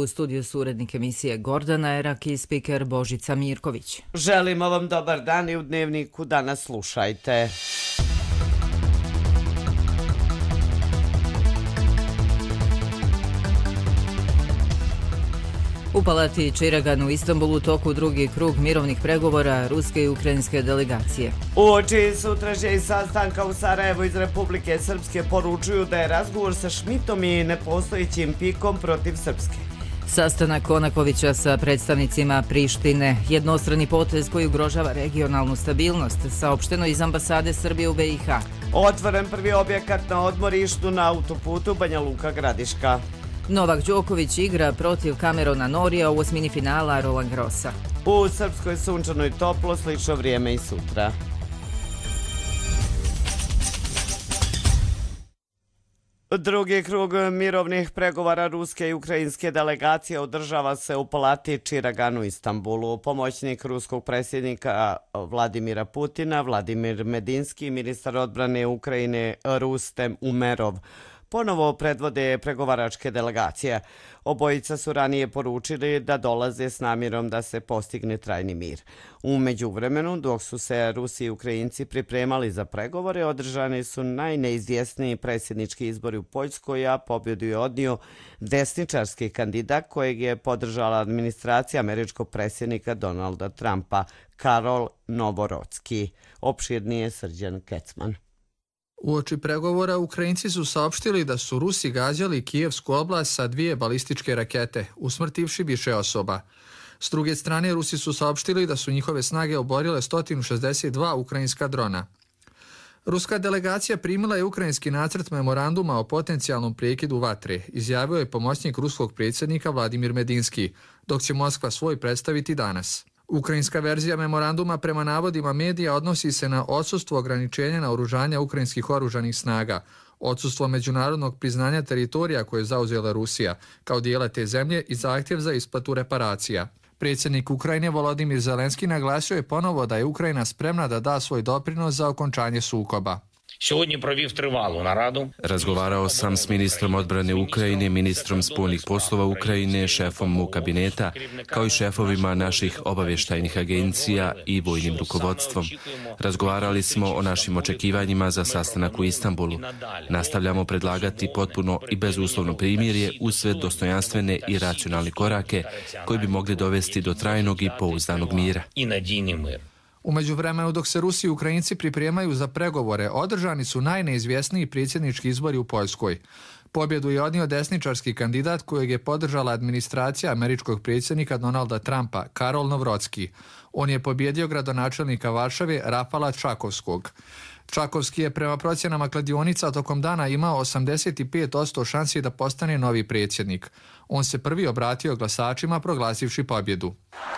U studiju su urednik emisije Gordana Erak i spiker Božica Mirković. Želimo vam dobar dan i u Dnevniku danas slušajte. U palati Čiragan u Istanbulu toku drugi krug mirovnih pregovora ruske i ukrajinske delegacije. Uoči sutrašnjeg sastanka u Sarajevu iz Republike Srpske poručuju da je razgovor sa Šmitom i nepostojećim pikom protiv Srpske. Sastanak Konakovića sa predstavnicima Prištine, jednostrani potez koji ugrožava regionalnu stabilnost, saopšteno iz ambasade Srbije u BiH. Otvoren prvi objekat na odmorištu na autoputu Banja Luka Gradiška. Novak Đoković igra protiv Camerona Norrija u osmini finala Roland Garrosa. U Srpskoj sunčano i toplo, slično vrijeme i sutra. Drugi krug mirovnih pregovora ruske i ukrajinske delegacije održava se u palati Čiragan u Istanbulu. Pomoćnik ruskog predsjednika Vladimira Putina, Vladimir Medinski, ministar odbrane Ukrajine Rustem Umerov ponovo predvode pregovaračke delegacije. Obojica su ranije poručili da dolaze s namjerom da se postigne trajni mir. U međuvremenu, dok su se Rusi i Ukrajinci pripremali za pregovore, održani su najneizvjesniji predsjednički izbori u Poljskoj, a pobjedu je odnio desničarski kandidat kojeg je podržala administracija američkog predsjednika Donalda Trumpa, Karol Novorodski. Opširnije Srđan Kecman. Uoči pregovora Ukrajinci su saopštili da su Rusi gađali Kijevsku oblast sa 2 balističke rakete, usmrtivši više osoba. S druge strane, Rusi su saopštili da su njihove snage oborile 162 ukrajinska drona. Ruska delegacija primila je ukrajinski nacrt memoranduma o potencijalnom prekidu vatre, izjavio je pomoćnik ruskog predsjednika Vladimir Medinski, dok će Moskva svoj predstaviti danas. Ukrajinska verzija memoranduma prema navodima medija odnosi se na odsustvo ograničenja naoružanja ukrajinskih oružanih snaga, odsustvo međunarodnog priznanja teritorija koje je zauzela Rusija kao dijela te zemlje i zahtjev za isplatu reparacija. Predsjednik Ukrajine Volodimir Zelenski naglasio je ponovo da je Ukrajina spremna da da svoj doprinos za okončanje sukoba. Razgovarao sam s ministrom odbrane Ukrajine, ministrom spoljnih poslova Ukrajine, šefom mog kabineta, kao i šefovima naših obavještajnih agencija i vojnim rukovodstvom. Razgovarali smo o našim očekivanjima za sastanak u Istanbulu. Nastavljamo predlagati potpuno i bezuslovno primirje uz sve dostojanstvene i racionalne korake koji bi mogli dovesti do trajnog i pouzdanog mira. U međuvremenu, dok se Rusi i Ukrajinci pripremaju za pregovore, održani su najneizvjesniji predsjednički izbori u Poljskoj. Pobjedu je odnio desničarski kandidat kojeg je podržala administracija američkog predsjednika Donalda Trumpa, Karol Novorodski. On je pobjedio gradonačelnika Varšave Rafala Čakovskog. Čakovski je prema procjenama kladionica tokom dana imao 85% šansi da postane novi predsjednik. On se prvi obratio glasačima proglasivši pobjedu.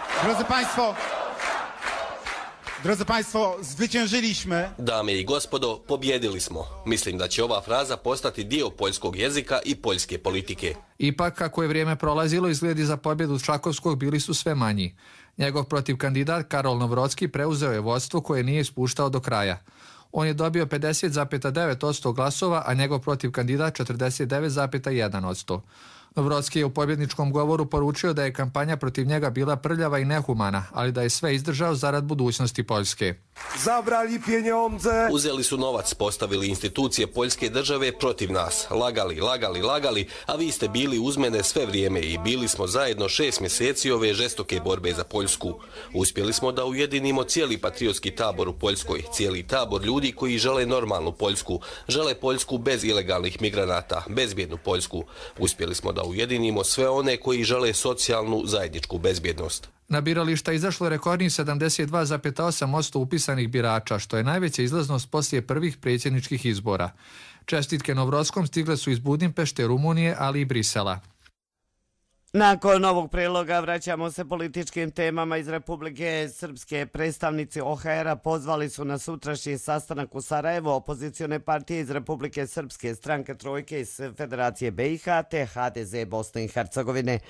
Drodzy Państwo, zwyciężyliśmy. Dame i gospodo, pobjedili smo. Mislim da će ova fraza postati dio poljskog jezika i poljske politike. Ipak, kako je vrijeme prolazilo, izgledi za pobjedu Čakovskog bili su sve manji. Njegov protivkandidat Karol Novorodski preuzeo je vodstvo koje nije ispuštao do kraja. On je dobio 50,9% glasova, a njegov protivkandidat 49,1%. Novorodski je u pobjedničkom govoru poručio da je kampanja protiv njega bila prljava i nehumana, ali da je sve izdržao zarad budućnosti Poljske. Zabrali pieniądze. Uzeli su novac, postavili institucije Poljske države protiv nas. Lagali, a vi ste bili uz mene sve vrijeme i bili smo zajedno 6 mjeseci ove žestoke borbe za Poljsku. Uspjeli smo da ujedinimo cijeli patriotski tabor u Poljskoj, cijeli tabor ljudi koji žele normalnu Poljsku, žele Poljsku bez ilegalnih migranata, bezbjednu Poljsku. Uspjeli smo da ujedinimo sve one koji žele socijalnu zajedničku bezbjednost. Na birališta izašlo rekordnih 72,8% upisanih birača, što je najveća izlaznost poslije prvih predsjedničkih izbora. Čestitke Novorodskom stigle su iz Budimpešte, Rumunije, ali i Brisela. Nakon ovog priloga vraćamo se političkim temama iz Republike Srpske. Predstavnici OHR-a pozvali su na sutrašnji sastanak u Sarajevu opozicione partije iz Republike Srpske, stranke Trojke iz Federacije BiH te HDZ Bosne i Hercegovine.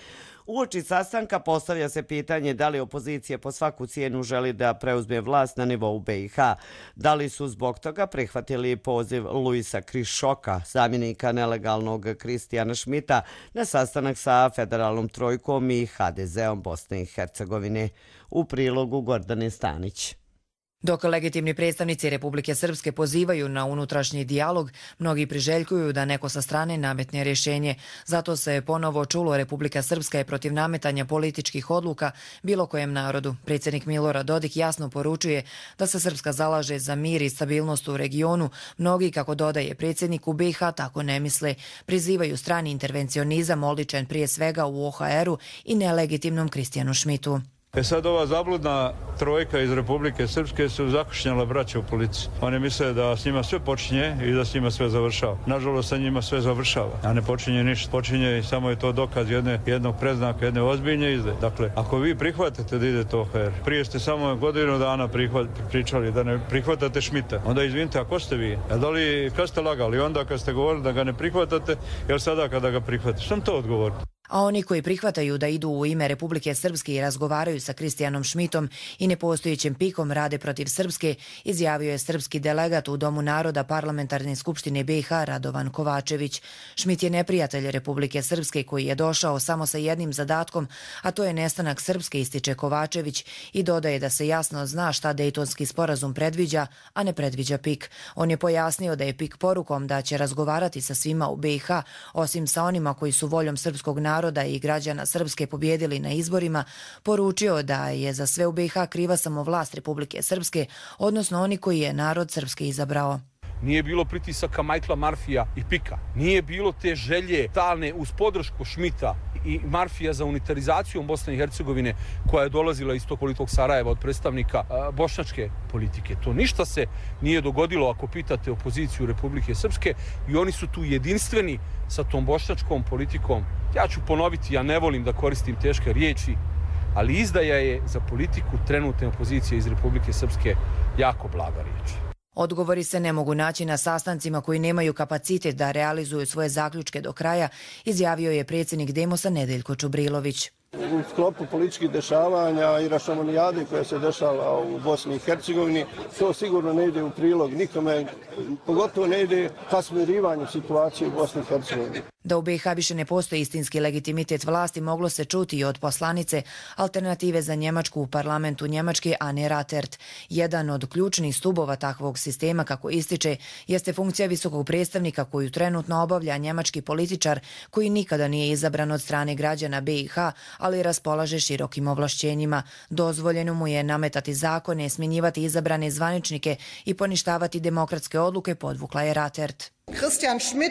Uoči sastanka postavlja se pitanje da li opozicija po svaku cijenu želi da preuzme vlast na nivou BiH. Da li su zbog toga prihvatili poziv Luisa Krišoka, zamjenika nelegalnog Kristijana Šmita, na sastanak sa federalnom trojkom i HDZ-om Bosne i Hercegovine. U prilogu Gordane Stanić. Dok legitimni predstavnici Republike Srpske pozivaju na unutrašnji dijalog, mnogi priželjkuju da neko sa strane nametne rješenje. Zato se ponovo čulo Republika Srpska je protiv nametanja političkih odluka bilo kojem narodu. Predsjednik Milorad Dodik jasno poručuje da se Srpska zalaže za mir i stabilnost u regionu. Mnogi, kako dodaje predsjednik, u BiH tako ne misle. Prizivaju strani intervencionizam oličen prije svega u OHR-u i nelegitimnom Kristijanu Šmitu. Sad ova zabludna trojka iz Republike Srpske su zakušnjala braće u policiji. Oni misle da s njima sve počinje i da s njima sve završava. Nažalost, sa njima sve završava, a ne počinje ništa. Počinje i samo je to dokaz jednog predznaka, jedne ozbiljne izdaje. Dakle, ako vi prihvatate da idete OHR, prije ste samo godinu dana pričali da ne prihvatate Šmita, onda izvinite, a ko ste vi? A da li, kad ste lagali? Onda kad ste govorili da ga ne prihvatate, jer sada kada ga prihvatate? Što to odgovorite? A oni koji prihvataju da idu u ime Republike Srpske i razgovaraju sa Kristijanom Šmitom i nepostojećim pikom rade protiv Srpske, izjavio je srpski delegat u Domu naroda Parlamentarne skupštine BiH Radovan Kovačević. Šmit je neprijatelj Republike Srpske koji je došao samo sa jednim zadatkom, a to je nestanak Srpske, ističe Kovačević i dodaje da se jasno zna šta Dejtonski sporazum predviđa, a ne predviđa PIK. On je pojasnio da je PIK porukom da će razgovarati sa svima u BiH, osim sa onima koji su voljom srpskog naroda i građana Srpske pobjedili na izborima, poručio da je za sve u BiH kriva samo vlast Republike Srpske, odnosno oni koji je narod Srpske izabrao. Nije bilo pritisaka Michaela Marfija i Pika. Nije bilo te želje stalne uz podršku Šmita i Marfija za unitarizacijom Bosne i Hercegovine koja je dolazila iz tog političkog Sarajeva od predstavnika bošnjačke politike. To ništa se nije dogodilo ako pitate opoziciju Republike Srpske i oni su tu jedinstveni sa tom bošnjačkom politikom. Ja ću ponoviti, ja ne volim da koristim teške riječi, ali izdaja je za politiku trenutne opozicije iz Republike Srpske jako blaga riječ. Odgovori se ne mogu naći na sastancima koji nemaju kapacitet da realizuju svoje zaključke do kraja, izjavio je predsjednik Demosa Nedeljko Čubrilović. U sklopu političkih dešavanja i rašomonijade koja se dešava u Bosni i Hercegovini, to sigurno ne ide u prilog nikome, pogotovo ne ide ka smirivanju situacije u Bosni i Hercegovini. Da u BiH više ne postoji istinski legitimitet vlasti moglo se čuti i od poslanice Alternative za Njemačku u parlamentu Njemačke Ane Ratert. Jedan od ključnih stubova takvog sistema, kako ističe, jeste funkcija visokog predstavnika koju trenutno obavlja njemački političar koji nikada nije izabran od strane građana BiH, ali raspolaže širokim ovlašćenjima. Dozvoljeno mu je nametati zakone, smjenjivati izabrane zvaničnike i poništavati demokratske odluke, podvukla je Ratert. Christian Schmidt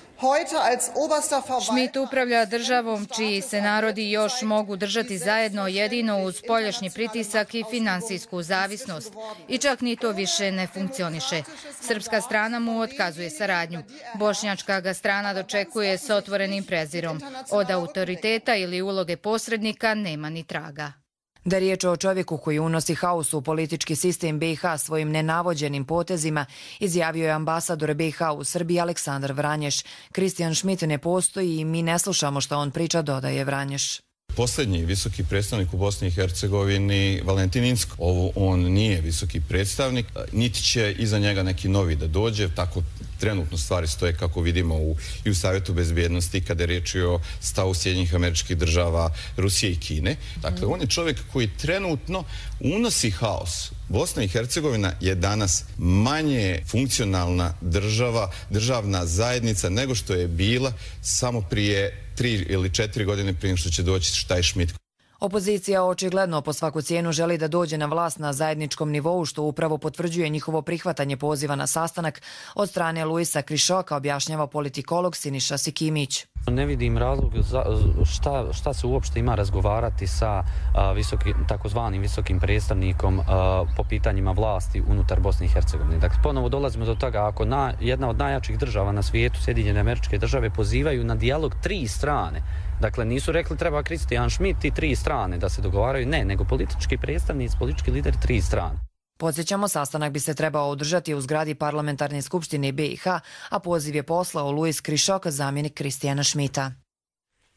Šmit upravlja državom čiji se narodi još mogu držati zajedno jedino uz spoljašnji pritisak i finansijsku zavisnost. I čak ni to više ne funkcioniše. Srpska strana mu otkazuje saradnju. Bošnjačka ga strana dočekuje s otvorenim prezirom. Od autoriteta ili uloge posrednika nema ni traga. Da riječ o čovjeku koji unosi haos u politički sistem BiH svojim nenavođenim potezima, izjavio je ambasador BiH u Srbiji Aleksandar Vranješ. Kristijan Šmit ne postoji i mi ne slušamo što on priča, dodaje Vranješ. Posljednji visoki predstavnik u Bosni i Hercegovini, Valentin Inzko. On nije visoki predstavnik, niti će iza njega neki novi da dođe, tako trenutno stvari stoje kako vidimo i u Savjetu bezbjednosti kada je riječ o stavu Sjedinjenih Američkih Država, Rusije i Kine. Dakle, on je čovjek koji trenutno unosi haos. Bosna i Hercegovina je danas manje funkcionalna državna zajednica nego što je bila samo prije 3 ili 4 godine prije što će doći Štaj Šmit. Opozicija očigledno po svaku cijenu želi da dođe na vlast na zajedničkom nivou, što upravo potvrđuje njihovo prihvatanje poziva na sastanak od strane Luisa Krišoka, objašnjava politikolog Siniša Sikimić. Ne vidim razlog šta se uopšte ima razgovarati sa takozvanim visokim predstavnikom po pitanjima vlasti unutar Bosne i Hercegovine. Dakle, ponovo dolazimo do toga, ako jedna od najjačih država na svijetu, Sjedinjene Američke Države, pozivaju na dijalog 3 strane. Dakle, nisu rekli treba Kristijan Šmit i 3 strane da se dogovaraju, ne, nego politički predstavnici, politički lideri 3 strane. Podsjećamo, sastanak bi se trebao održati u zgradi Parlamentarne skupštine BiH, a poziv je poslao Luis Krišok, zamjenik Kristijana Šmita.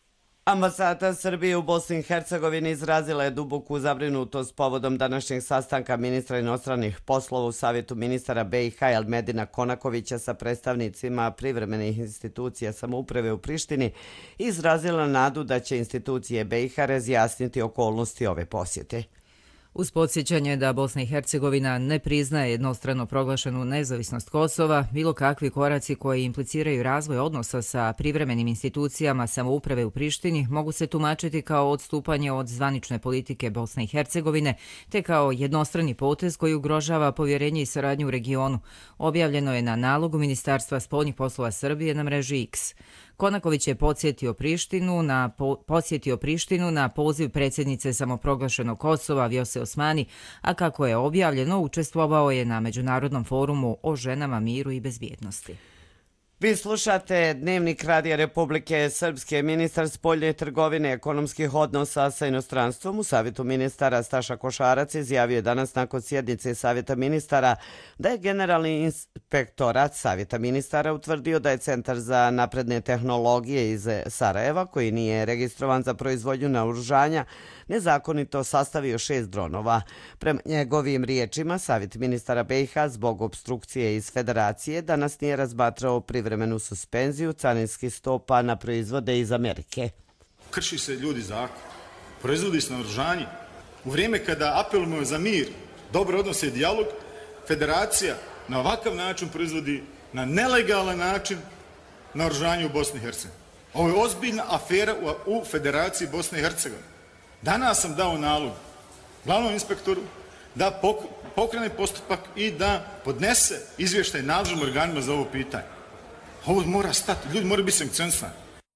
Ambasada Srbije u Bosni i Hercegovini izrazila je duboku zabrinutost povodom današnjeg sastanka ministra inostranih poslova u Savjetu ministara BiH Elmedina Konakovića sa predstavnicima privremenih institucija samouprave u Prištini i izrazila nadu da će institucije BiH razjasniti okolnosti ove posjete. Uz podsjećanje da Bosna i Hercegovina ne priznaje jednostrano proglašenu nezavisnost Kosova, bilo kakvi koraci koji impliciraju razvoj odnosa sa privremenim institucijama samouprave u Prištini mogu se tumačiti kao odstupanje od zvanične politike Bosne i Hercegovine, te kao jednostrani potez koji ugrožava povjerenje i saradnju u regionu. Objavljeno je na nalogu Ministarstva spoljnih poslova Srbije na mreži X. Konaković je posjetio Prištinu na poziv predsjednice samoproglašenog Kosova Vjose Osmani, a kako je objavljeno, učestvovao je na Međunarodnom forumu o ženama, miru i bezbjednosti. Vi slušate Dnevnik Radija Republike Srpske. Ministar spoljne trgovine ekonomskih odnosa sa inostranstvom u Savjetu ministara Staša Košarac izjavio je danas nakon sjednice Savjeta ministara da je Generalni inspektorat Savjeta ministara utvrdio da je Centar za napredne tehnologije iz Sarajeva, koji nije registrovan za proizvodnju naoružanja, nezakonito sastavio 6 dronova. Prema njegovim riječima, Savjet ministara BiH zbog obstrukcije iz Federacije danas nije razmatrao privremenu suspenziju carinskih stopa na proizvode iz Amerike. Krši se ljudi zakon, proizvodi se naoružanje. U vrijeme kada apelujemo za mir, dobre odnose i dijalog, Federacija na ovakav način proizvodi na nelegalan način naoružanje u Bosni i Hercegovini. Ovo je ozbiljna afera u Federaciji Bosne i Hercegovine. Danas sam dao nalog glavnom inspektoru da pokrene postupak i da podnese izvještaj nadležnim organima za ovo pitanje. Ovo mora stati, ljudi moraju biti sankcionisani.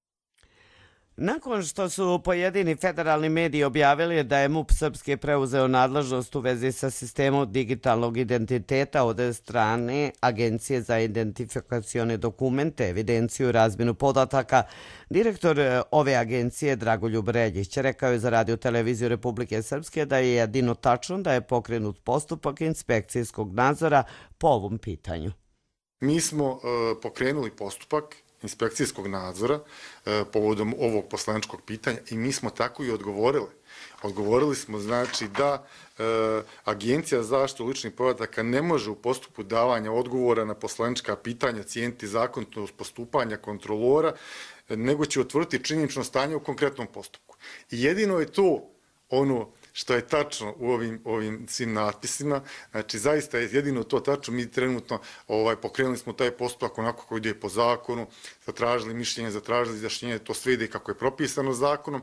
Nakon što su pojedini federalni mediji objavili da je MUP Srpske preuzeo nadležnost u vezi sa sistemom digitalnog identiteta od strane Agencije za identifikacione dokumente, evidenciju i razmjenu podataka, direktor ove agencije Dragoljub Reljić rekao je za Radio televiziju Republike Srpske da je jedino tačno da je pokrenut postupak inspekcijskog nadzora po ovom pitanju. Mi smo pokrenuli postupak inspekcijskog nadzora povodom ovog poslaničkog pitanja i mi smo tako i odgovorili. Odgovorili smo znači da Agencija za zaštitu ličnih podataka ne može u postupku davanja odgovora na poslanička pitanja cijeniti zakonitost postupanja kontrolora, nego će utvrditi činjenično stanje u konkretnom postupku. I jedino je to ono što je tačno u ovim svim natpisima, znači zaista je jedino to tačno. Mi trenutno pokrenuli smo taj postupak onako koji ide po zakonu, zatražili mišljenje, zatražili izjašnjenje, to sve ide kako je propisano zakonom.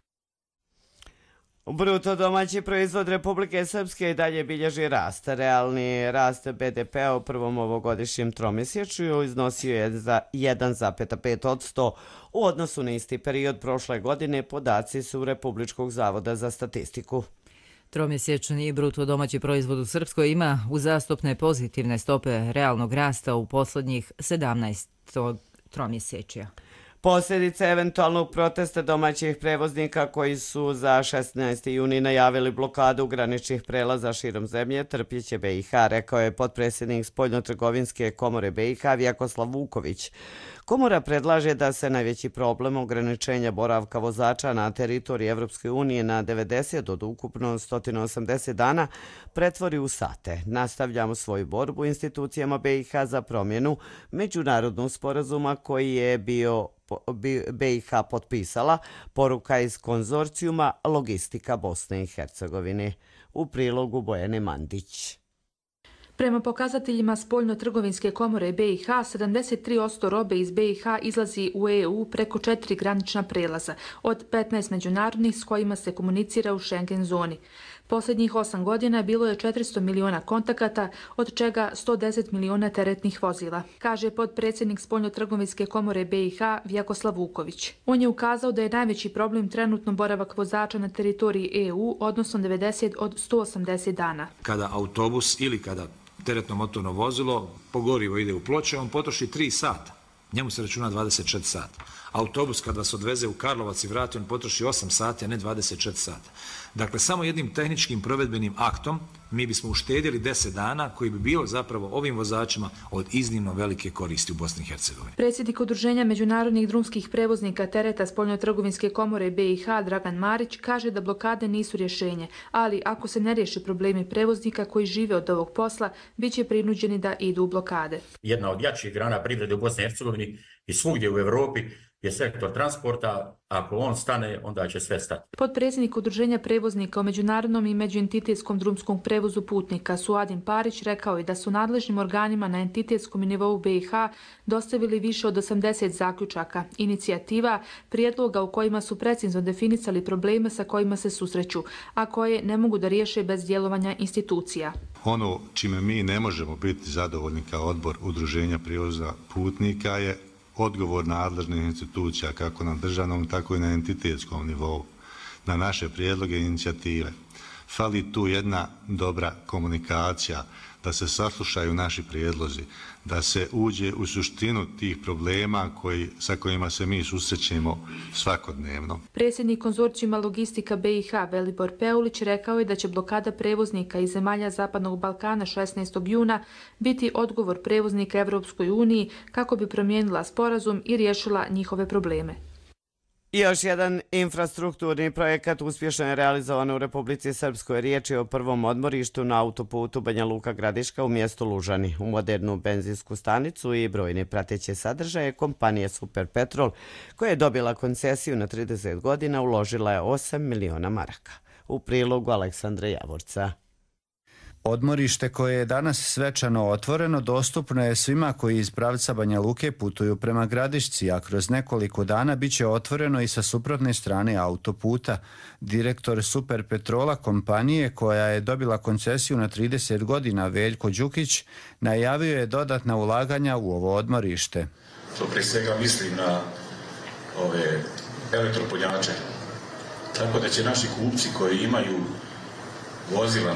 Bruto domaći proizvod Republike Srpske i dalje bilježi rast. Realni rast BDP-a u prvom ovogodišnjem tromjesečju iznosio je za 1,5% u odnosu na isti period prošle godine, podaci su Republičkog zavoda za statistiku. Tromjesečni bruto domaći proizvod u Srpskoj ima uzastopne pozitivne stope realnog rasta u posljednjih 17 tromjesečja. Posljedice eventualnog protesta domaćih prevoznika koji su za 16. juni najavili blokadu graničnih prelaza širom zemlje trpjeće BiH, rekao je potpredsjednik Spoljnotrgovinske komore BiH Vjakoslav Vuković. Komora predlaže da se najveći problem ograničenja boravka vozača na teritoriji Evropske unije na 90 od ukupno 180 dana pretvori u sate. Nastavljamo svoju borbu institucijama BiH za promjenu međunarodnog sporazuma koji je BiH potpisala, poruka iz konzorcijuma Logistika Bosne i Hercegovine. U prilogu Bojane Mandić. Prema pokazateljima Spoljno-trgovinske komore BiH, 73% robe iz BiH izlazi u EU preko 4 granična prelaza, od 15 međunarodnih s kojima se komunicira u Schengen zoni. Posljednjih 8 godina bilo je 400 miliona kontakata, od čega 110 miliona teretnih vozila, kaže potpredsjednik Spoljno-trgovinske komore BiH Vjakoslav Vuković. On je ukazao da je najveći problem trenutno boravak vozača na teritoriji EU, odnosno 90 od 180 dana. Kada autobus ili kada teretno motorno vozilo po gorivo ide u Ploče, on potroši 3 sata. Njemu se računa 24 sata. Autobus kad vas odveze u Karlovac i vrati, on potroši 8 sati, a ne 24 sata. Dakle, samo jednim tehničkim provedbenim aktom mi bismo uštedjeli 10 dana koji bi bilo zapravo ovim vozačima od iznimno velike koristi u Bosni i Hercegovini. Predsjednik Udruženja međunarodnih drumskih prevoznika tereta Spoljnotrgovinske komore BiH Dragan Marić kaže da blokade nisu rješenje, ali ako se ne riješi problemi prevoznika koji žive od ovog posla, bit će prinuđeni da idu u blokade. Jedna od jačih grana privrede u Bosni i Hercegovini i svugdje u Europi je sektor transporta. Ako on stane, onda će sve stati. Potpredsjednik Udruženja prevoznika o međunarodnom i međuentitetskom drumskom prevozu putnika Suadin Parić rekao je da su nadležnim organima na entitetskom nivou BiH dostavili više od 80 zaključaka, inicijativa, prijedloga u kojima su precizno definisali probleme sa kojima se susreću, a koje ne mogu da riješe bez djelovanja institucija. Ono čime mi ne možemo biti zadovoljni kao odbor Udruženja prijevoza putnika je odgovor nadležnih institucija kako na državnom, tako i na entitetskom nivou, na naše prijedloge i inicijative. Fali tu jedna dobra komunikacija, da se saslušaju naši prijedlozi, da se uđe u suštinu tih problema sa kojima se mi susrećemo svakodnevno. Predsjednik konzorcijuma Logistika BiH Velibor Peulić rekao je da će blokada prevoznika iz zemalja Zapadnog Balkana 16. juna biti odgovor prevoznika Evropskoj uniji kako bi promijenila sporazum i riješila njihove probleme. Još jedan infrastrukturni projekat uspješno je realizovan u Republici Srpskoj. Riječ je o prvom odmorištu na autoputu Banja Luka Gradiška u mjestu Lužani. U modernu benzinsku stanicu i brojne prateće sadržaje kompanija Superpetrol, koja je dobila koncesiju na 30 godina, uložila je 8 miliona maraka. U prilogu Aleksandra Javorca. Odmorište koje je danas svečano otvoreno dostupno je svima koji iz pravca Banja Luke putuju prema Gradišci, a kroz nekoliko dana bit će otvoreno i sa suprotne strane autoputa. Direktor Superpetrola, kompanije koja je dobila koncesiju na 30 godina, Veljko Đukić, najavio je dodatna ulaganja u ovo odmorište. To pre svega mislim na ove elektropoljače, tako da će naši kupci koji imaju vozila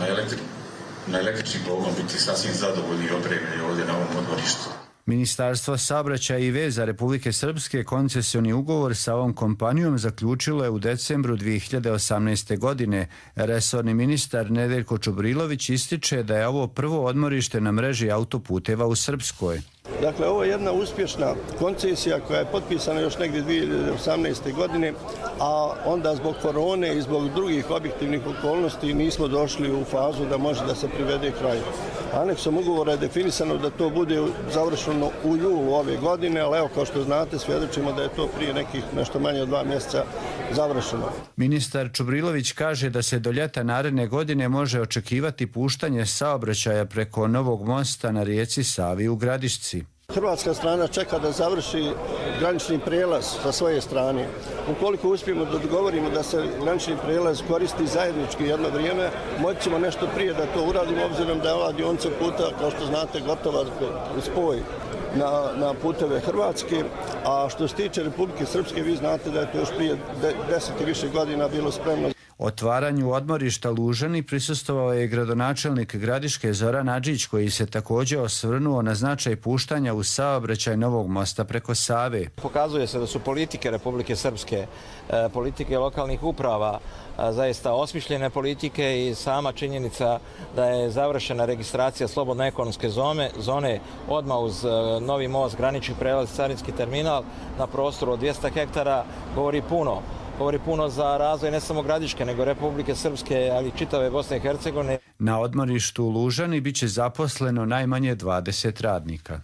na električni pogon biti sasvim zadovoljni i opremljeni ovdje na ovom odmorištu. Ministarstvo saobraćaja i veza Republike Srpske koncesioni ugovor sa ovom kompanijom zaključilo je u decembru 2018. godine. Resorni ministar Nedeljko Čubrilović ističe da je ovo prvo odmorište na mreži autoputeva u Srpskoj. Dakle, ovo je jedna uspješna koncesija koja je potpisana još negdje 2018. godine, a onda zbog korone i zbog drugih objektivnih okolnosti nismo došli u fazu da može da se privede kraj. Aneksom ugovora je definisano da to bude završeno u julu ove godine, ali evo, kao što znate, svjedočimo da je to prije nekih nešto manje od 2 mjeseca završeno. Ministar Čubrilović kaže da se do ljeta naredne godine može očekivati puštanje saobraćaja preko novog mosta na rijeci Savi u Gradišci. Hrvatska strana čeka da završi granični prijelaz sa svoje strane. Ukoliko uspijemo da dogovorimo da se granični prijelaz koristi zajednički jedno vrijeme, moći ćemo nešto prije da to uradimo, obzirom da je ova dionica puta, kao što znate, gotova spoj na puteve Hrvatske. A što se tiče Republike Srpske, vi znate da je to još prije 10 i više godina bilo spremno. Otvaranju odmorišta Lužani prisustvovao je gradonačelnik Gradiške Zoran Adžić, koji se također osvrnuo na značaj puštanja u saobraćaj novog mosta preko Save. Pokazuje se da su politike Republike Srpske, politike lokalnih uprava, zaista osmišljene politike i sama činjenica da je završena registracija slobodne ekonomske zone odmah uz novi most, granični prelaz, carinski terminal na prostoru od 200 hektara govori puno za razvoj ne samo Gradiške, nego Republike Srpske, ali i čitave Bosne i Hercegovine. Na odmorištu u Lužani biće zaposleno najmanje 20 radnika.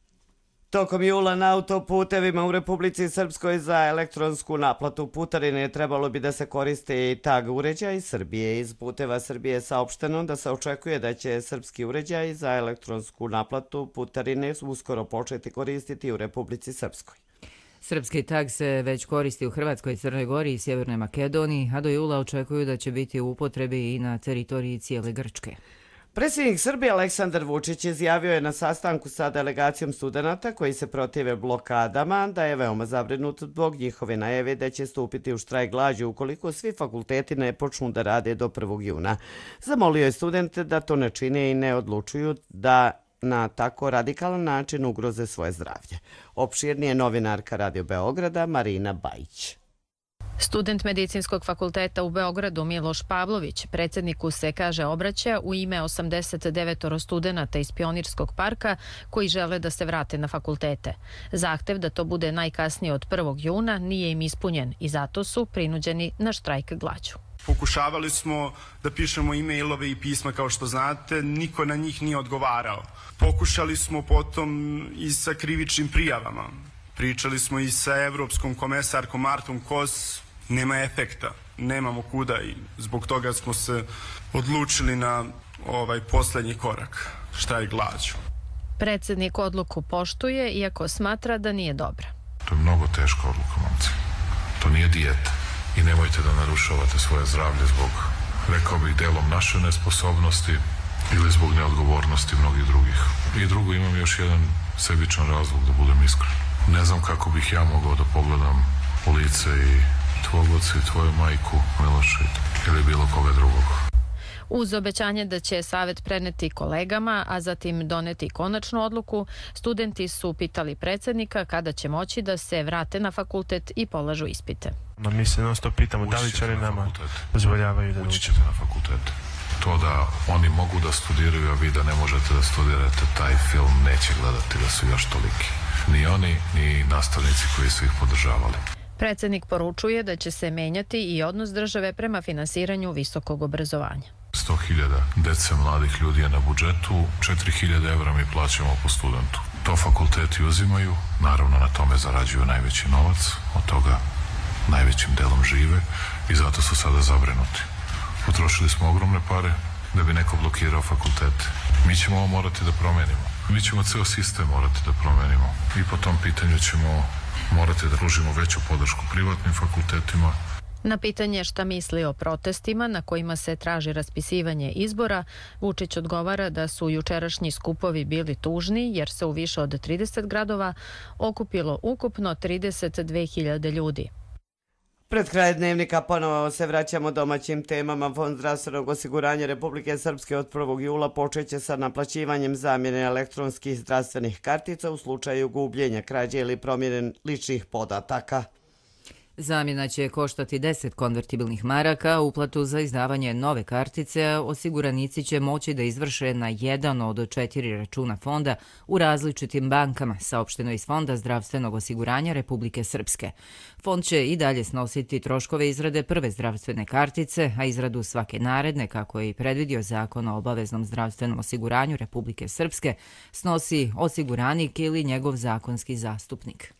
Tokom jula na autoputevima u Republici Srpskoj za elektronsku naplatu putarine trebalo bi da se koriste i tag uređaj Srbije. Iz Puteva Srbije je saopšteno da se očekuje da će srpski uređaj za elektronsku naplatu putarine uskoro početi koristiti u Republici Srpskoj. Srpski tag se već koristi u Hrvatskoj, Crnoj Gori i Sjevernoj Makedoniji, a do jula očekuju da će biti u upotrebi i na teritoriji cijele Grčke. Predsjednik Srbije Aleksandar Vučić izjavio je na sastanku sa delegacijom studenata koji se protive blokadama da je veoma zabrinut zbog njihove najave da će stupiti u štrajk glađu ukoliko svi fakulteti ne počnu da rade do 1. juna. Zamolio je studente da to ne čine i ne odlučuju da na tako radikalan način ugroze svoje zdravlje. Opširnije novinarka Radio Beograda Marina Bajić. Student Medicinskog fakulteta u Beogradu Miloš Pavlović predsjedniku se, kaže, obraća u ime 89 studenata iz Pionirskog parka koji žele da se vrate na fakultete. Zahtev da to bude najkasnije od 1. juna nije im ispunjen i zato su prinuđeni na štrajk glađu. Pokušavali smo da pišemo e-mailove i pisma, kao što znate, niko na njih nije odgovarao. Pokušali smo potom i sa krivičnim prijavama. Pričali smo i sa evropskom komesarkom Martom Kos, nema efekta, nemamo kuda i zbog toga smo se odlučili na ovaj posljednji korak, štrajk glađu. Predsjednik odluku poštuje, iako smatra da nije dobra. To je mnogo teška odluka, momci. To nije dijeta i nemojte da narušavate svoje zdravlje zbog, rekao bih, delom naše nesposobnosti ili zbog neodgovornosti mnogih drugih. I drugo, imam još jedan sebičan razlog, da budem iskren. Ne znam kako bih ja mogao da pogledam u lice i tvog oca i tvoju majku, Miloša, ili bilo koga drugog. Uz obećanje da će savjet preneti kolegama, a zatim doneti konačnu odluku, studenti su pitali predsjednika kada će moći da se vrate na fakultet i polažu ispite. Mi se non stop pitamo da li će oni nama dozvoljavaju da ući ćete na fakultet. To da oni mogu da studiraju, a vi da ne možete da studirate, taj film neće gledati da su još toliki. Ni oni, ni nastavnici koji su ih podržavali. Predsjednik poručuje da će se menjati i odnos države prema finansiranju visokog obrazovanja. 100.000 dece mladih ljudi je na budžetu, 4.000 evra mi plaćamo po studentu. To fakulteti uzimaju, naravno na tome zarađuju najveći novac, od toga najvećim delom žive i zato su sada zabrinuti. Potrošili smo ogromne pare da bi neko blokirao fakultete. Mi ćemo ovo morati da promenimo. Mi ćemo ceo sistem morati da promenimo i po tom pitanju ćemo morati da pružimo veću podršku privatnim fakultetima. Na pitanje šta misli o protestima na kojima se traži raspisivanje izbora, Vučić odgovara da su jučerašnji skupovi bili tužni jer se u više od 30 gradova okupilo ukupno 32.000 ljudi. Pred kraj dnevnika ponovo se vraćamo domaćim temama. Fond zdravstvenog osiguranja Republike Srpske od 1. jula počeće sa naplaćivanjem zamjene elektronskih zdravstvenih kartica u slučaju gubljenja, krađe ili promjene ličnih podataka. Zamjena će koštati 10 konvertibilnih maraka, uplatu za izdavanje nove kartice osiguranici će moći da izvrše na jedan od 4 računa fonda u različitim bankama, saopšteno iz Fonda zdravstvenog osiguranja Republike Srpske. Fond će i dalje snositi troškove izrade prve zdravstvene kartice, a izradu svake naredne, kako je i predvidio Zakon o obaveznom zdravstvenom osiguranju Republike Srpske, snosi osiguranik ili njegov zakonski zastupnik.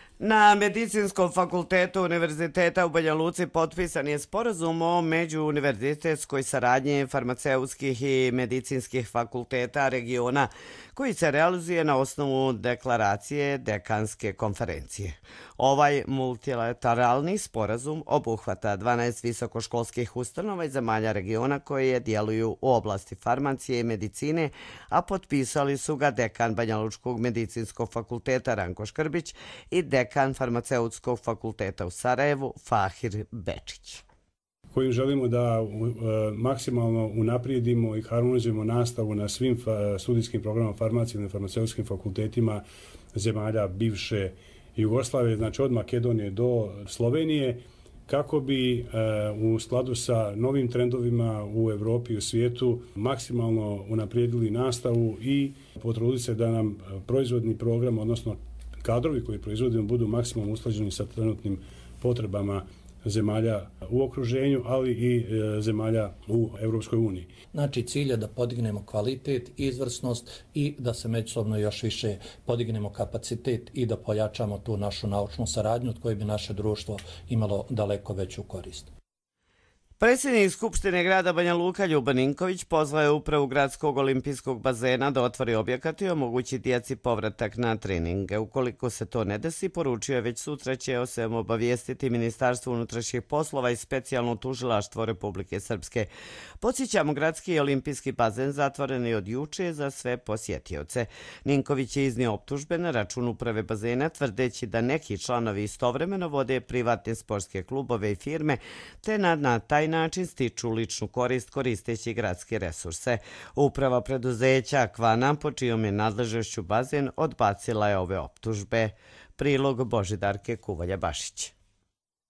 Na Medicinskom fakultetu Univerziteta u Banja Luci potpisan je sporazum o međuuniverzitetskoj saradnji farmaceutskih i medicinskih fakulteta regiona koji se realizuje na osnovu deklaracije dekanske konferencije. Ovaj multilateralni sporazum obuhvata 12 visokoškolskih ustanova iz zemalja regiona koje djeluju u oblasti farmacije i medicine, a potpisali su ga dekan Banja Lučkog medicinskog fakulteta Ranko Škrbić i dekan farmaceutskog fakulteta u Sarajevu Fahir Bečić. Kojim želimo da maksimalno unaprijedimo i harmonizujemo nastavu na svim studijskim programama farmacije i farmaceutskim fakultetima zemalja bivše Jugoslavije, znači od Makedonije do Slovenije, kako bi u skladu sa novim trendovima u Evropi i u svijetu maksimalno unaprijedili nastavu i potrudili se da nam proizvodni program, odnosno kadrovi koji proizvodimo, budu maksimalno usklađeni sa trenutnim potrebama zemalja u okruženju, ali i zemalja u Europskoj uniji. Znači, cilj je da podignemo kvalitet, izvrsnost i da se međusobno još više podignemo kapacitet i da pojačamo tu našu naučnu saradnju od koje bi naše društvo imalo daleko veću korist. Predsjednik Skupštine grada Banja Luka Ljuban Ninković pozvao je upravu gradskog olimpijskog bazena da otvori objekat i omogući djeci povratak na treninge. Ukoliko se to ne desi, poručio je već sutra će o svemu obavijestiti Ministarstvo unutrašnjih poslova i specijalno tužilaštvo Republike Srpske. Podsjećamo, gradski olimpijski bazen zatvoren je od juče za sve posjetioce. Ninković je iznio optužbe na račun uprave bazena, tvrdeći da neki članovi istovremeno vode privatne sportske klubove i firme, te na taj način stiču ličnu korist koristeći gradske resurse. Uprava preduzeća Kvana, po čijom je nadležnošću bazen, odbacila je ove optužbe. Prilog Božidarke Kuvalja-Bašić.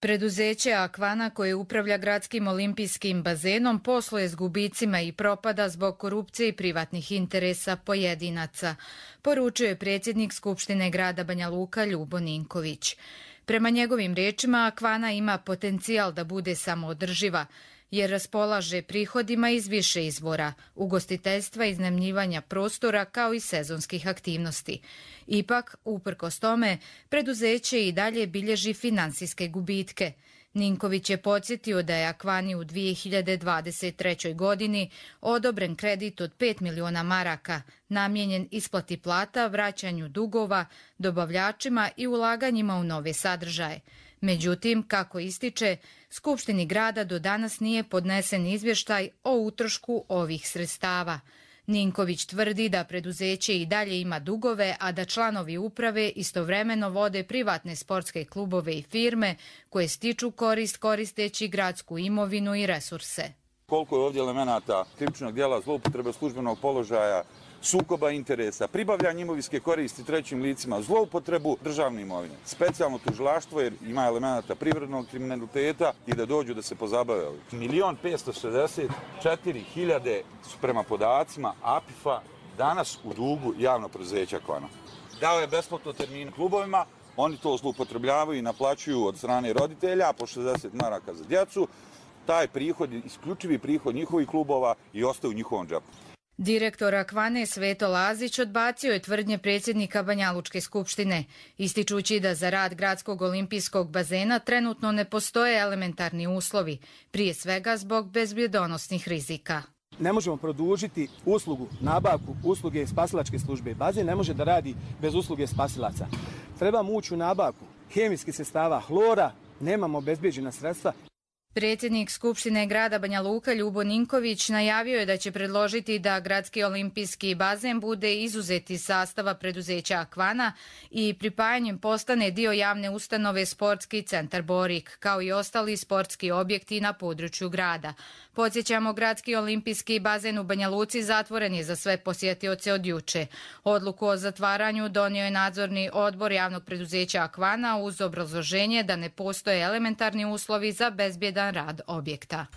Preduzeće Akvana, koje upravlja gradskim olimpijskim bazenom, posluje s gubicima i propada zbog korupcije i privatnih interesa pojedinaca, poručuje predsjednik Skupštine grada Banja Luka Ljubo Ninković. Prema njegovim rečima, Akvana ima potencijal da bude samoodrživa, jer raspolaže prihodima iz više izvora, ugostiteljstva, iznajmljivanja prostora kao i sezonskih aktivnosti. Ipak, uprkos tome, preduzeće i dalje bilježi finansijske gubitke. Ninković je podsjetio da je Akvani u 2023. godini odobren kredit od 5 miliona maraka, namijenjen isplati plata, vraćanju dugova, dobavljačima i ulaganjima u nove sadržaje. Međutim, kako ističe, Skupštini grada do danas nije podnesen izvještaj o utrošku ovih sredstava. Ninković tvrdi da preduzeće i dalje ima dugove, a da članovi uprave istovremeno vode privatne sportske klubove i firme koje stiču korist koristeći gradsku imovinu i resurse. Koliko je ovdje elemenata krivičnog djela, zloupotrebe službenog položaja, sukoba interesa, pribavljanje imovinske koristi trećim licima, zloupotrebu državne imovine, specijalno tužilaštvo jer ima elemenata privrednog kriminaliteta i da dođu da se pozabave ovim. 1.564.000 su prema podacima APIF-a danas u dugu javnog preduzeća Akvana. Dao je besplatno termin klubovima, oni to zloupotrebljavaju i naplaćuju od strane roditelja po 60 maraka za djecu. Taj prihod, isključivi prihod njihovih klubova i ostaje u njihovom džepu. Direktor Akvane Sveto Lazić odbacio je tvrdnje predsjednika Banjalučke skupštine, ističući da za rad gradskog olimpijskog bazena trenutno ne postoje elementarni uslovi, prije svega zbog bezbjedonosnih rizika. Ne možemo produžiti uslugu, nabavku usluge spasilačke službe. Bazen ne može da radi bez usluge spasilaca. Trebamo ući u nabavku hemijskih sredstava, hlora, nemamo obezbeđena sredstva. Predsjednik Skupštine grada Banja Luka Ljubo Ninković najavio je da će predložiti da gradski olimpijski bazen bude izuzet iz sastava preduzeća Akvana i pripajanjem postane dio javne ustanove Sportski centar Borik, kao i ostali sportski objekti na području grada. Podsjećamo, gradski olimpijski bazen u Banja Luci zatvoren je za sve posjetioce od juče. Odluku o zatvaranju donio je nadzorni odbor javnog preduzeća Akvana uz obrazloženje da ne postoje elementarni uslovi za bezbjedan rad objekta.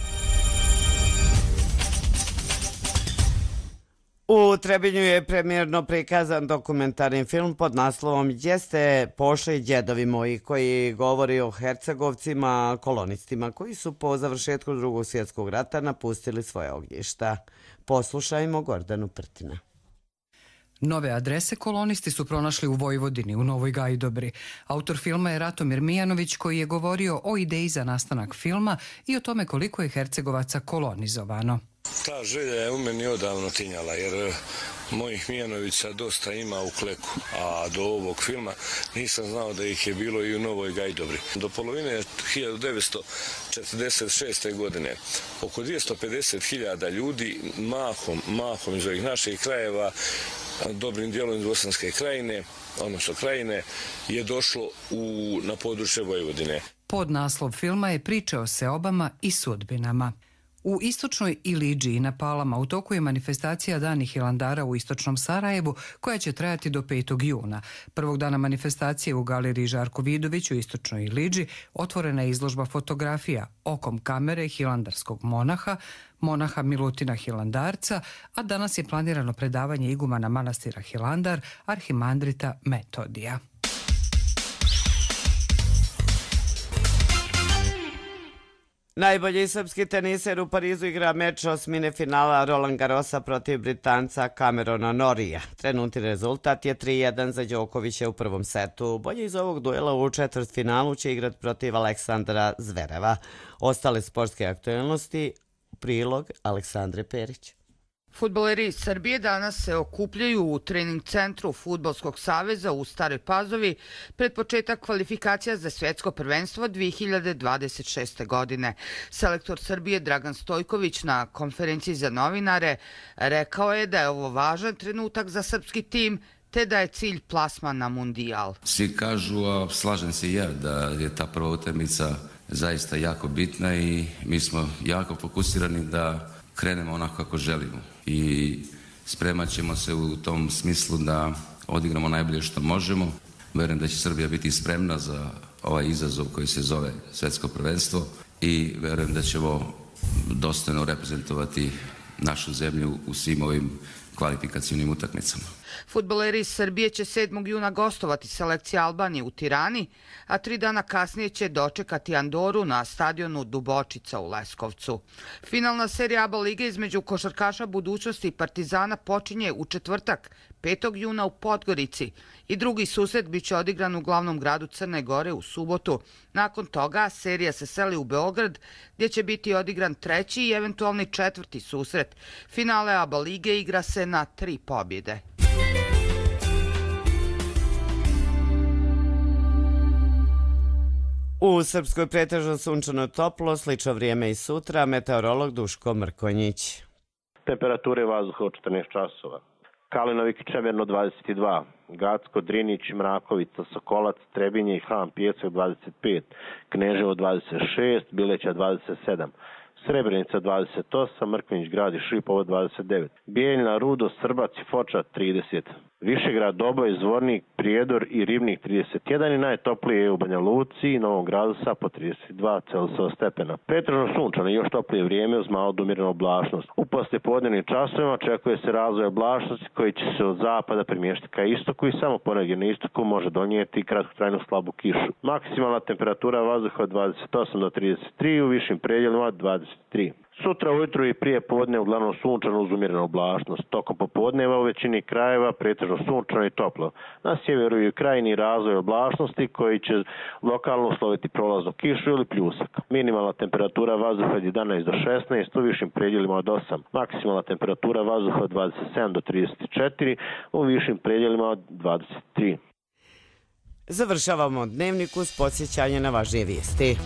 U Trebinju je premijerno prikazan dokumentarni film pod naslovom Jeste pošli djedovi moji, koji govori o Hercegovcima, kolonistima koji su po završetku Drugog svjetskog rata napustili svoje ognjišta. Poslušajmo Gordanu Prtina. Nove adrese kolonisti su pronašli u Vojvodini, u Novoj Gajdobri. Autor filma je Ratomir Mijanović, koji je govorio o ideji za nastanak filma i o tome koliko je Hercegovaca kolonizovano. Ta želja je u meni odavno tinjala, jer mojih Mijanovića dosta ima u Kleku, a do ovog filma nisam znao da ih je bilo i u Novoj Gajdobri. Do polovine 1946. godine oko 250.000 ljudi mahom iz ovih naših krajeva, dobrim dijelom iz Bosanske krajine, odnosno krajine, je došlo na područje Vojvodine. Podnaslov filma je priča o seobama i sudbinama. U istočnoj Ilidži i na Palama u toku je manifestacija Dani Hilandara u istočnom Sarajevu, koja će trajati do 5. juna. Prvog dana manifestacije u galeriji Žarko Vidović u istočnoj Ilidži otvorena je izložba fotografija Okom kamere hilandarskog monaha Milutina Hilandarca, a danas je planirano predavanje igumana manastira Hilandar, arhimandrita Metodija. Najbolji srpski teniser u Parizu igra meč osmine finala Roland Garrosa protiv Britanca Camerona Norrija. Trenutni rezultat je 3-1 za Đokovića u prvom setu. Bolje iz ovog duela u četvrtfinalu će igrati protiv Aleksandra Zvereva. Ostale sportske aktualnosti, prilog Aleksandre Perić. Fudbaleri iz Srbije danas se okupljaju u trening centru Fudbalskog saveza u Staroj Pazovi pred početak kvalifikacija za svjetsko prvenstvo 2026. godine. Selektor Srbije Dragan Stojković na konferenciji za novinare rekao je da je ovo važan trenutak za srpski tim, te da je cilj plasman na mundijal. Svi kažu, a slažem se i ja, da je ta prva utakmica zaista jako bitna i mi smo jako fokusirani da krenemo onako kako želimo i spremat ćemo se u tom smislu da odigramo najbolje što možemo. Verujem da će Srbija biti spremna za ovaj izazov koji se zove svetsko prvenstvo i verujem da ćemo dostojno reprezentovati našu zemlju u svim ovim kvalifikacijnim utakmicama. Fudbaleri iz Srbije će 7. juna gostovati selekcija Albanije u Tirani, a 3 dana kasnije će dočekati Andoru na stadionu Dubočica u Leskovcu. Finalna serija ABA lige između košarkaša Budućnosti i Partizana počinje u četvrtak, 5. juna u Podgorici i drugi susret biće odigran u glavnom gradu Crne Gore u subotu. Nakon toga serija se seli u Beograd gdje će biti odigran treći i eventualni četvrti susret. Finale ABA lige igra se na 3 pobjede. U Srpskoj pretežno sunčano toplo, slično vrijeme i sutra, meteorolog Duško Mrkonjić. Temperature vazduha od 14 časova. Kalinovik Čemerno 22, Gacko, Drinić, Mrakovica, Sokolac, Trebinje i Ham, Pjesak 25, Kneževo 26, Bileća 27, Srebrenica 28, Mrkonjić Grad i Šipovo 29, Bijeljna, Rudo, Srbac i Foča 30, Višegrad, Doboj, Zvornik, Prijedor i Ribnik 31 i najtoplije je u Banja Luci i Novom Gradu sa po 32 Celzijeva stepena. Pretežno sunčano i još toplije vrijeme uz malo umirenu oblačnost. U poslijepodnevnim časovima očekuje se razvoj oblačnosti koji će se od zapada premještati ka istoku i samo ponegdje na istoku može donijeti kratkotrajnu slabu kišu. Maksimalna temperatura vazduha od 28 do 33 u višim predjelima 23. Sutra ujutru i prije podne uglavnom sunčano uz umjerenu oblačnost. Tokom popodneva u većini krajeva pretežno sunčano i toplo. Na sjeveru i u krajini razvoj oblačnosti koji će lokalno usloviti prolaznu kišu ili pljusak. Minimalna temperatura vazduha od 11 do 16 u višim predjelima od 8. Maksimalna temperatura vazduha od 27 do 34 u višim predjelima od 23. Završavamo dnevnik uz podsjećanje na važnije vijesti.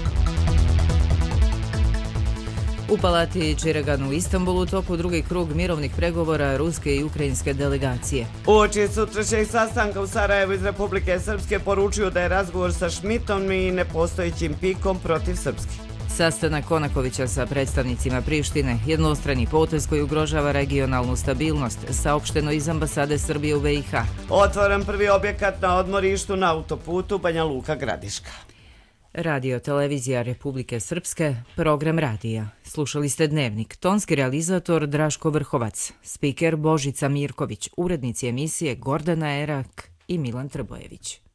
U palati Čiragan u Istanbulu toku drugi krug mirovnih pregovora ruske i ukrajinske delegacije. Uoči sutrašnjeg sastanka u Sarajevu iz Republike Srpske poručuju da je razgovor sa Šmitom i nepostojećim pikom protiv Srpske. Sastanak Konakovića sa predstavnicima Prištine, jednostrani potez koji ugrožava regionalnu stabilnost, saopšteno iz ambasade Srbije u BiH. Otvoren prvi objekat na odmorištu na autoputu Banja Luka Gradiška. Radio televizija Republike Srpske, program radija. Slušali ste dnevnik, tonski realizator Draško Vrhovac, spiker Božica Mirković, urednici emisije Gordana Erak i Milan Trbojević.